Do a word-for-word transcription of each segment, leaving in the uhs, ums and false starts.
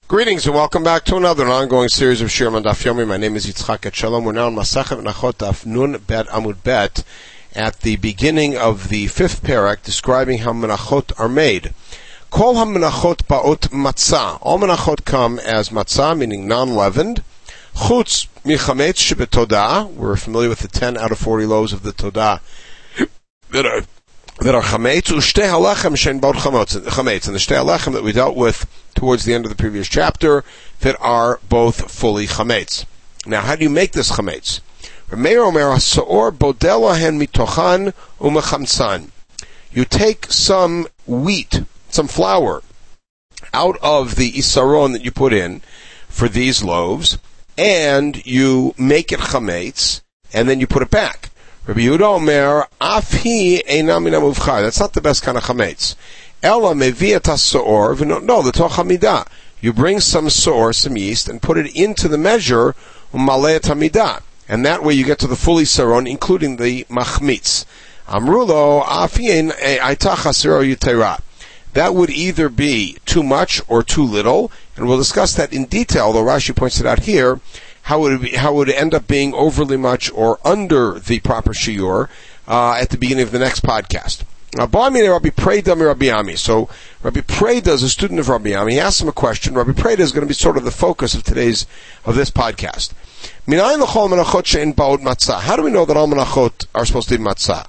Greetings and welcome back to another ongoing series of Shiurim on Daf Yomi. My name is Yitzchak Etshalom. We're now in Masachet Menachot Daf Nun Bet Amud Bet at the beginning of the fifth parak describing how Menachot are made. Kol ha-Menachot ba'ot matzah. All Menachot come as matzah, meaning non-leavened. Chutz mi-chametz shebetodah. We're familiar with the ten out of forty loaves of the Todah that are that are chametz, u'shtei halechem shein ba'ot chametz, and the shtei halechem that we dealt with towards the end of the previous chapter that are both fully chametz. Now, how do you make this chametz? Rameir omer ha'soor bodel lahen mitochan u'mechamtzan. You take some wheat, some flour, out of the isaron that you put in for these loaves, and you make it chametz, and then you put it back. Rabbi Yehuda Omer, af hi eina mina muvchar. That's not the best kind of chametz. Ela mevi et ha-soor v'no l'toch hamidah. You bring some soor, some yeast, and put it into the measure u'maleh et hamidah, and that way you get to the fully saron, including the machmitz. Amrulo af hi eita chasero yutera. That would either be too much or too little, and we'll discuss that in detail, although Rashi points it out here, how would it be, how would it end up being overly much or under the proper shiur uh, at the beginning of the next podcast. Now, Rabbi Preda mi Rabbi Ami. So, Rabbi Preda is a student of Rabbi Ami. He asks him a question. Rabbi Preda is going to be sort of the focus of today's of this podcast. How do we know that all menachot are supposed to be matzah?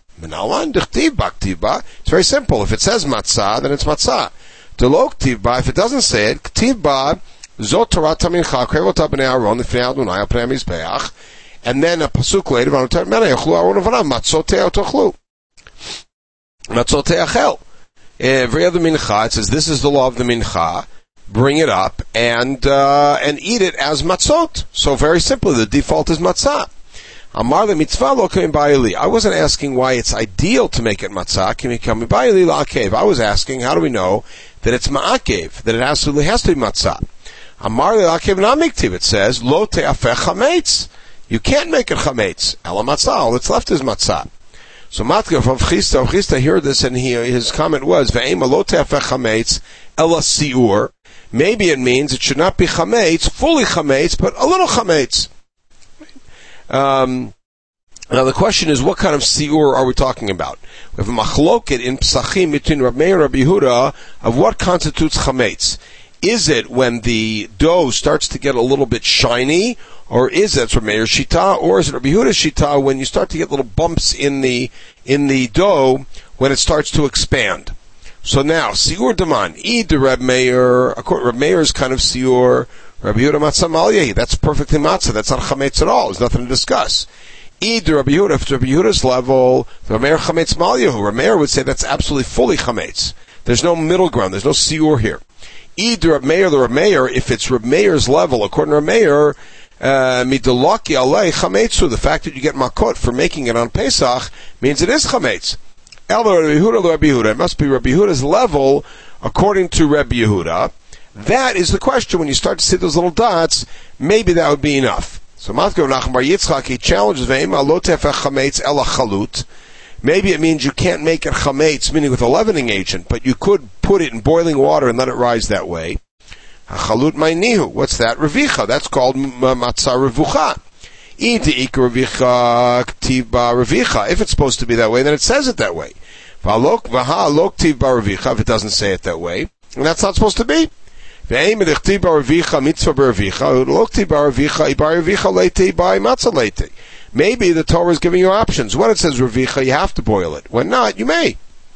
It's very simple. If it says matzah, then it's matzah. If it doesn't say it, k'tiv Zot Torah Tamincha Krevot Bnei Aaron Lifnei Adonai Al Pnei Mizbeach, and then a pasuk later, V'anotar Mena Yochlu Aaron V'Vanam Matzot Te'ah Tochlu Matzot Te'achel. Every other mincha, it says this is the law of the mincha. Bring it up and uh, and eat it as matzot. So very simply, the default is matzah. Amar le mitzvah lo k'mi ba'ili. I wasn't asking why it's ideal to make it matzah. K'mi k'mi ba'ili la'akev. I was asking how do we know that it's ma'akev, that it absolutely has to be matzah. Amar le'akev namiktiv. It says lo te'afeh chametz. You can't make it chametz. Ela matzah. All that's left is matzah. So Matka from Chisda, Chisda heard this, and he, his comment was ve'ema lo te'afeh chametz ela siur. Maybe it means it should not be chametz, fully chametz, but a little chametz. Um, now the question is, what kind of siur are we talking about? We have a machloket in Psachim between Rabbi Meir and Rabbi Yehuda of what constitutes chametz. Is it when the dough starts to get a little bit shiny, or is it Rabbi Meir's shita, or is it Rabbi Yehuda's shita when you start to get little bumps in the in the dough when it starts to expand? So now, siur daman, e de Rabbi Meir, Rabbi Meir's kind of siur, Rabbi Yehuda matzah malyehi, that's perfectly matzah, that's not chametz at all, there's nothing to discuss. E de Rabbi Yehuda, if it's Rabbi Yehuda's level, Rabbi Meir chametz malyehu, Rabbi Meir would say that's absolutely fully chametz. There's no middle ground, there's no siur here. Either Reb Meir or Reb Meir, if it's Reb Meir's level, according to Reb Meir, midolaki alei chametzu, the fact that you get makot for making it on Pesach means it is chametz. El Rabbi Yehuda, Rabbi Yehuda, it must be Rabbi Yehuda's level, according to Rabbi Yehuda. That is the question. When you start to see those little dots, maybe that would be enough. So Matko Nachman Bar Yitzchak, he challenges ve'ema lo tefech chametz ela chalut. Maybe it means you can't make it chametz, meaning with a leavening agent, but you could put it in boiling water and let it rise that way. Chalut ma'nihu. What's that? Revicha. That's called matzah revucha. If it's supposed to be that way, then it says it that way. If it doesn't say it that way, and that's not supposed to be. Maybe the Torah is giving you options. When it says revicha, you have to boil it. When not, you may.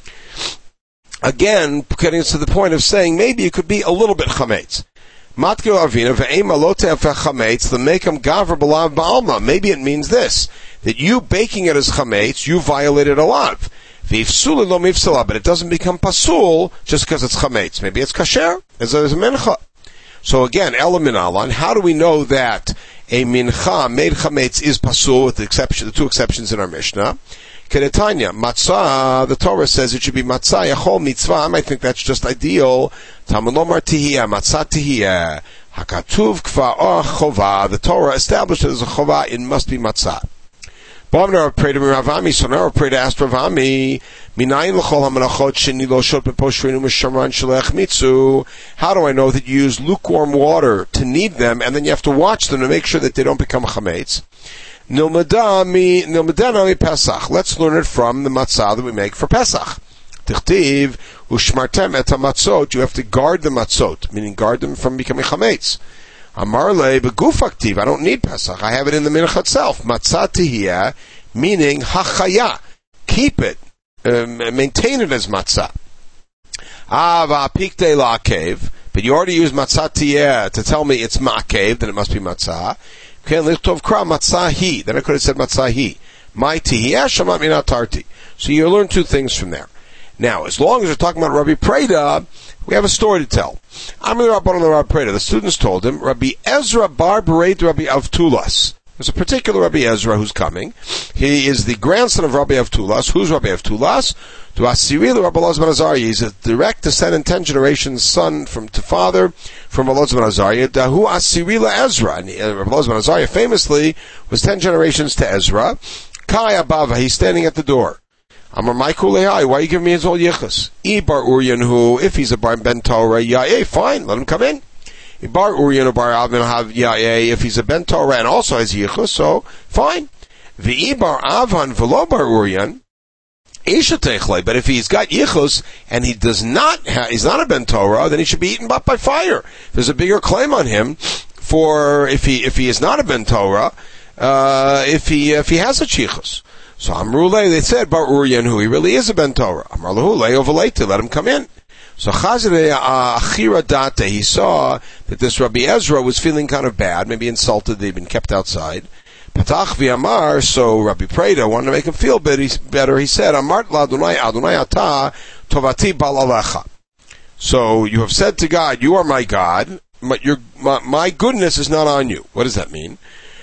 Again, getting to the point of saying maybe it could be a little bit chametz. Matke avina ve'ema lo te'afeh chametz l'meikam gaver b'lav ba'alma. Maybe it means this, that you baking it as chametz, you violated a lav. V'ifsuli lo mifsala, but it doesn't become pasul just because it's chametz. Maybe it's kasher, as a mincha. So again, ela min alan, how do we know that a mincha made chametz is pasul, with the exception, the two exceptions in our Mishnah? Kedetanya, matzah, the Torah says it should be matzah, yachol mitzvah. I might think that's just ideal. Talmud lomar tihiyah, matzah tihiyah. Hakatuv kva or chova. The Torah established it as a chova, it must be matzah. So now Rav Preda asked Rav Ami, how do I know that you use lukewarm water to knead them, and then you have to watch them to make sure that they don't become chametz? Let's learn it from the matzah that we make for Pesach. Tichtiv ushmartem et hamatzot. You have to guard the matzot, meaning guard them from becoming chametz. Amarle begufaktiv. I don't need Pesach. I have it in the mincha itself. Matzah tihiyah, meaning hachaya. Keep it, um, maintain it as matzah. Ava pikte la'akev. But you already used matzah tihiyah to tell me it's ma'akev, then it must be matzah. Okay, lichtov kra matzah hi. Then I could have said matzah hi. My tihiyah shamat minatarti. So you learn two things from there. Now, as long as we're talking about Rabbi Preda, we have a story to tell. Amir Rabban the Rabbi Preda. The students told him, Rabbi Ezra bar bereit Rabbi Avtulas. There's a particular Rabbi Ezra who's coming. He is the grandson of Rabbi Avtulas. Who's Rabbi Avtulas? To Asiril Rabbi Elazar ben Azariah. He's a direct descendant, ten generations, son from to father from Elazar ben Azariah. Dahu Asiril Ezra. And uh, Rabbi Elazar ben Azariah famously was ten generations to Ezra. Kai Abava. He's standing at the door. Amar Michael Lehai, why are you giving me his old yichus? Ibar Urian, who, if he's a bar ben Torah, Ya'eh, fine, let him come in. Ibar Urian or bar Avin have Ya'eh, if he's a ben Torah and also has yichus, so fine. V'ibar Avan v'lo bar Urian, Ishatechle, but if he's got yichus and he does not have, he's not a ben Torah, then he should be eaten up by fire. There's a bigger claim on him for if he if he is not a ben Torah, uh, if he if he has a yichus. So Amruleh, they said, Bar Urian, who he really is a ben Torah. Amruleh, Le'ovalete, let him come in. So Chazireh Achira Date, he saw that this Rabbi Ezra was feeling kind of bad, maybe insulted, they'd been kept outside. Patach v'amar, so Rabbi Preda wanted to make him feel better. He said, Amart la'Adonai, Adonai ata, tovati balalecha. So you have said to God, you are my God, but your, my, my goodness is not on you. What does that mean?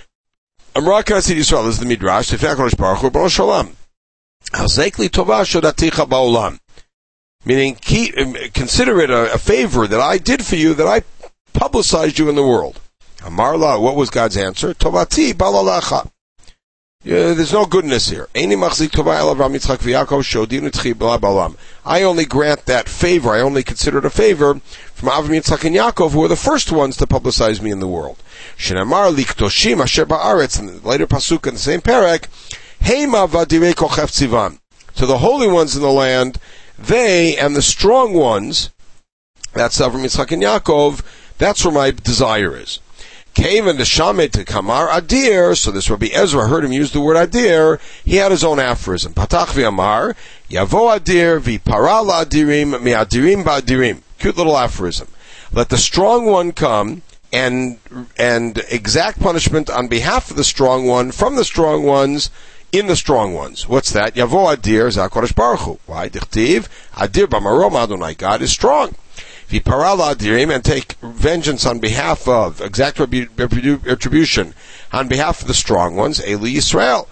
Amra Knesset Yisrael, this is the Midrash, Tifnei HaKadosh Baruch Hu, B'no Shalom. Hazek li tova shodaticha ba'olam. Meaning, keep, consider it a, a favor that I did for you, that I publicized you in the world. Amar la, what was God's answer? Tovati balalacha. Yeah, there's no goodness here. Eini machzik tova el Avraham Yitzchak v'Yaakov shodinu tchi b'olam. I only grant that favor, I only consider it a favor from Avraham Yitzchak and Yaakov, who were the first ones to publicize me in the world. Shenamar liktoshim asher ba'aretz, in the later pasuk in the same parak, Heima v'adirei kochef tzivam. To the holy ones in the land, they and the strong ones, that's Avraham Yitzchak and Yaakov, that's where my desire is. Came in the Shamet to Kamar Adir, so this Rabbi Ezra heard him use the word Adir, he had his own aphorism. Patach v'amar, Yavo Adir, v'para la'adirim, mi'adirim ba'adirim. Cute little aphorism. Let the strong one come, and and exact punishment on behalf of the strong one, from the strong ones, in the strong ones. What's that? Yavo Adir, Zakodesh Baruch Hu. Why? Dichtiv, Adir b'marom Adonai, God is strong. V'parala adirim, and take vengeance on behalf of, exact retribution on behalf of the strong ones, Eli Yisrael.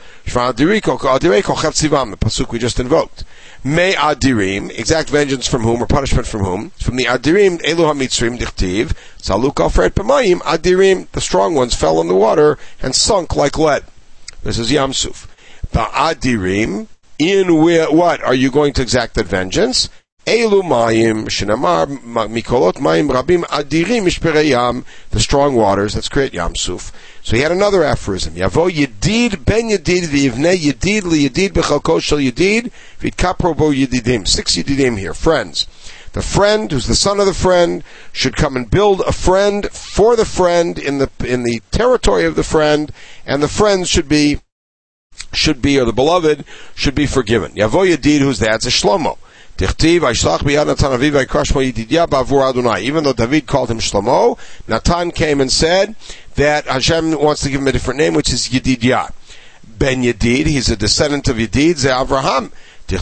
The pasuk we just invoked. Me adirim, exact vengeance from whom, or punishment from whom? From the adirim, Elu hamitzrim dichtiv, saluk alfred p'mayim, adirim, the strong ones fell in the water and sunk like lead. This is Yam Suf. The adirim, in what are you going to exact that vengeance? Elu mayim, shenamar, mikolot mayim, rabim, adirim, mishperei, the strong waters, let's create Yam Suf. So he had another aphorism. Yavo yedid, ben yedid, v'yivnei yedid, li yedid, b'chalko shel yedid, v'yitkapro bo yedidim. Six yedidim here, friends. The friend, who's the son of the friend, should come and build a friend for the friend in the, in the territory of the friend, and the friends should be, should be, or the beloved, should be forgiven. Yavo yedid, who's that? It's a Shlomo. Even though David called him Shlomo, Natan came and said that Hashem wants to give him a different name, which is Yedidyah. Ben Yedid, he's a descendant of Yedid, Ze Avraham.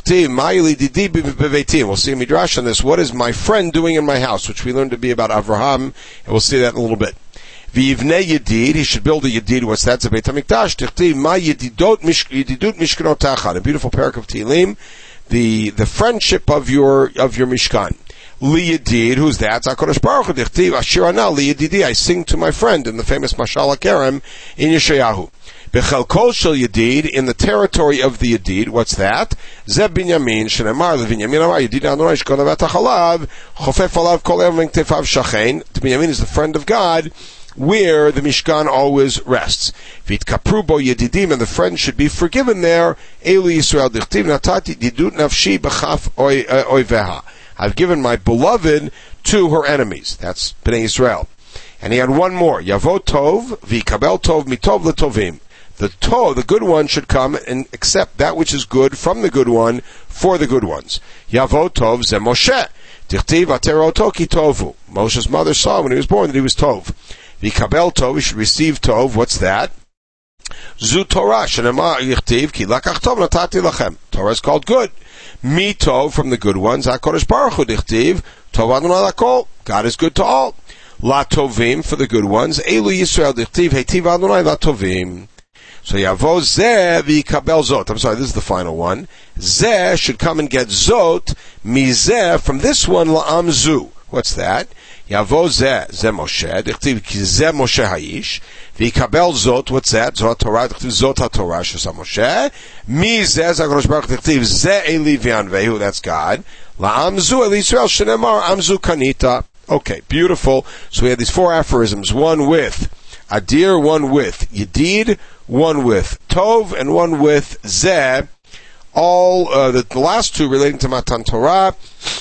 We'll see a midrash on this. What is my friend doing in my house? Which we learned to be about Avraham, and we'll see that in a little bit. V'yivnei Yedid, he should build a Yedid. What's that? It's a Beit HaMikdash. Tichtiv, ma Yedidot Yedidut Mishkanot Tachad. A beautiful parak of Tehillim. The, the friendship of your, of your Mishkan. Li Yedid, who's that? HaKadosh Baruch Hu, Dichtiv, Ashir Ana, Li Yedidi, I sing to my friend in the famous Mashal HaKerem in Yeshayahu. Bechelkol shel Yedid, in the territory of the Yedid, what's that? Zeb Binyamin, Shenemar, Binyamin Amar, Yedid Adonai, Shkol Avat HaChalav, Chofef Alav Kol Evan Tefav Shachein. Binyamin is the friend of God, where the Mishkan always rests. V'yitkapru bo Yedidim, and the friend should be forgiven there. Eli Yisrael Dichtiv Natati Didut Nafshi B'chaf Oiveha. I've given my beloved to her enemies. That's Bnei Yisrael. And he had one more. Yavo Tov, V'yikabel Tov Mitov L'Tovim. The Tov, the good one, should come and accept that which is good from the good one for the good ones. Yavo Tov Ze Moshe. Dichtiv Ateroto Ki Tovu. Moshe's mother saw when he was born that he was Tov. V'yikabel Tov, he should receive Tov. What's that? Zu Torah. Shenema Yichtiv Ki Lakach Tov Natati Lachem. Torah is called good. Mi Tov, from the good ones. HaKodesh Baruch Hu Dichtiv. Tov Adonai Lakol. God is good to all. La Tovim, for the good ones. Elu Yisrael Dichtiv Heitiv Adonai La Tovim. So Yavo Zeh V'yikabel Zot. I'm sorry, this is the final one. Zeh should come and get Zot, Mizeh, from this one, La'am Zu. What's that? Yavo Zeh, Zeh Moshe, Dichtiv Ki Zeh Moshe Ha'ish, V'yikabel Zot, what's that? Zot Torah, Dichtiv Zot HaTorah, Shesa Moshe, Mizeh, Zakodesh Baruch Dichtiv, Zeh Eli V'yanvehu, that's God, La'am Zu, El Yisrael, Shenemar, Am Zu Kanita. Okay, beautiful. So we had these four aphorisms, one with Adir, one with Yedid, one with Tov, and one with Zeh. All, uh, the, the last two relating to Matan Torah,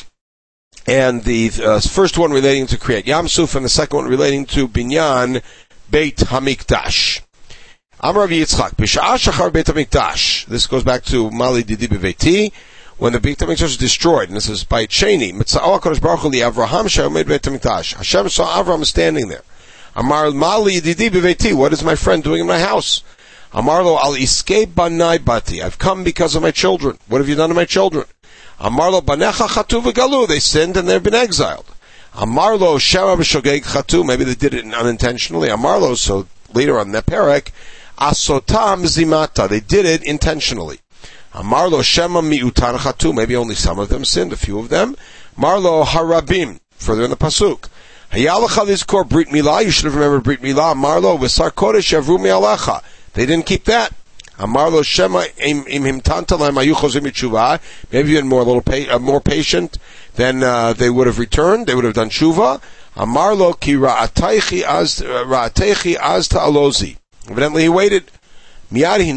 and the uh, first one relating to Kriyat Yamsuf, and the second one relating to Binyan Beit Hamikdash. Amar Yitzchak, B'sha'ah shachar Beit Hamikdash. This goes back to Mali Didi B'Veiti, when the Beit HaMikdash was destroyed, and this is by Sheni, Mitza'ah HaKadosh Baruch Hu li Avraham she'omed Beit HaMikdash. Hashem saw Avraham standing there. Amar Mali Yedidi B'Veiti, what is my friend doing in my house? Amar lo al iskei banai bati, I've come because of my children. What have you done to my children? Amar lo banecha chatu v'galu, they sinned and they've been exiled. Amar lo shema b'shogeg chatu, maybe they did it unintentionally. Amar lo, so later on in the perek, asotam zimata, they did it intentionally. Amarlo shema mi'utan chatu, maybe only some of them sinned, a few of them. Marlo harabim, further in the pasuk. Hayalacha lizkor brit milah, you should have remembered brit milah. Marlo v'sar kodesh yavru mi'alecha, they didn't keep that. Amarlo shema im himtanta lahem hayu chozrim b'tshuva, maybe you've been more a little pa- uh, more patient, then uh, they would have returned, they would have done tshuva. Amarlo ki ra'atechi az ra'atechi az ta'alozi. Evidently he waited. Avram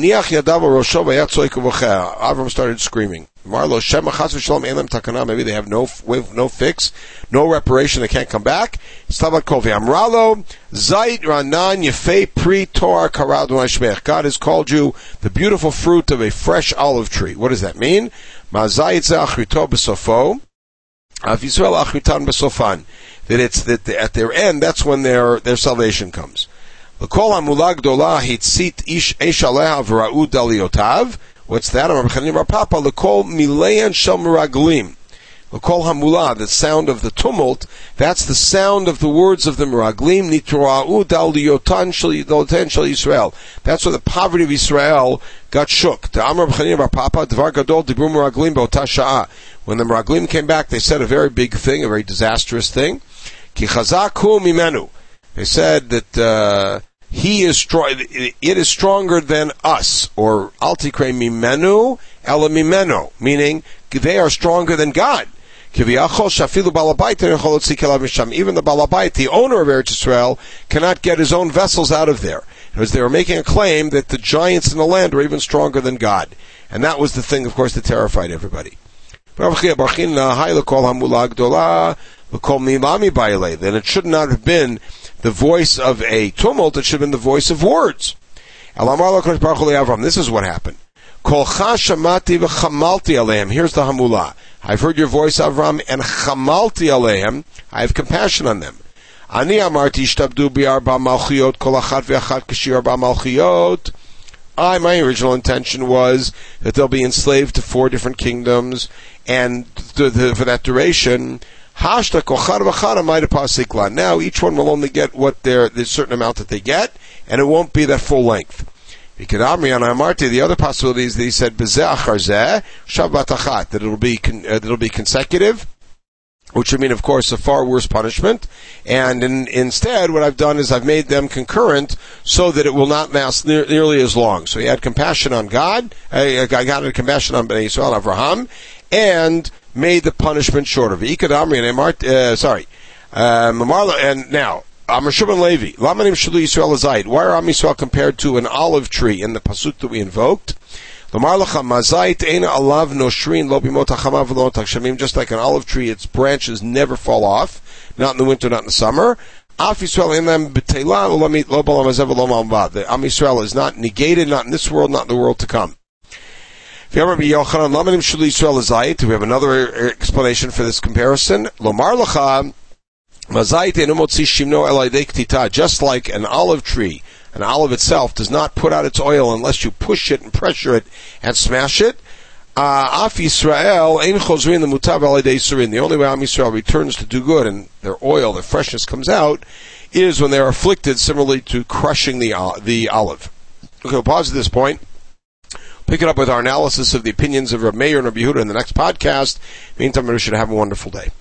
started screaming. Marlo Shema Chas v'Shalom Elam Takana. Maybe they have no no fix, no reparation. They can't come back. Stabat Kovi Amralo Zait Ranan Yefei Pri Tor Karad Shmech. God has called you the beautiful fruit of a fresh olive tree. What does that mean? Ma Zait Ze Achrito B'Sofo Av Yisrael Achritan B'Sofan. That it's that at their end, that's when their their salvation comes. L'kol ha'mula gdola hitzit ish eish aleha v'ra'u daliotav. What's that? Amar B'chanim Bar Papa, l'kol mileyan shel meraglim. L'kol ha'mula, the sound of the tumult, that's the sound of the words of the meraglim, nitra'u daliotan shel Yisrael. That's where the poverty of Israel got shook. The Amar B'chanim Bar Papa, dvar gadol dibru meraglim b'ota sha'ah. When the meraglim came back, they said a very big thing, a very disastrous thing. Ki chazak hu mimenu. They said that, uh, He is strong. It is stronger than us, or altikre mimenu ela mimeno, meaning they are stronger than God. Even the balabait, the owner of Eretz Yisrael, cannot get his own vessels out of there, because they were making a claim that the giants in the land were even stronger than God, and that was the thing, of course, that terrified everybody. Then it should not have been the voice of a tumult, it should have been the voice of words. This is what happened. Here's the Hamulah. I've heard your voice, Avram, and chamalti alehem, I have compassion on them. Ani amarti ishtabdu bi'arba malchiyot kol achat ve'achat k'shir arba malchiyot. I, my original intention was that they'll be enslaved to four different kingdoms, and th- th- for that duration, now each one will only get what they're, the certain amount that they get, and it won't be that full length. The other possibility is that he said that it'll be uh, it'll be consecutive, which would mean, of course, a far worse punishment. And in, instead, what I've done is I've made them concurrent so that it will not last near, nearly as long. So he had compassion on God, uh, God had compassion on Bnei Yisrael, Avraham, and made the punishment shorter. Uh, sorry. Um, and now, Amar Shimon Levi, Lamanim Shalu Yisrael Azayit. Why are Am Yisrael compared to an olive tree in the pasuk that we invoked? Just like an olive tree, its branches never fall off, not in the winter, not in the summer. The Am Yisrael is not negated, not in this world, not in the world to come. We have another explanation for this comparison. Just like an olive tree, an olive itself does not put out its oil unless you push it and pressure it and smash it. Uh, Af Yisrael ein chozrin lemutav al yedei yisurin. The only way Am Yisrael returns to do good and their oil, their freshness comes out, is when they are afflicted, similarly to crushing the uh, the olive. Okay, we'll pause at this point. Pick it up with our analysis of the opinions of Rav Meir and Rabbi Yehuda in the next podcast. Meantime, we should have a wonderful day.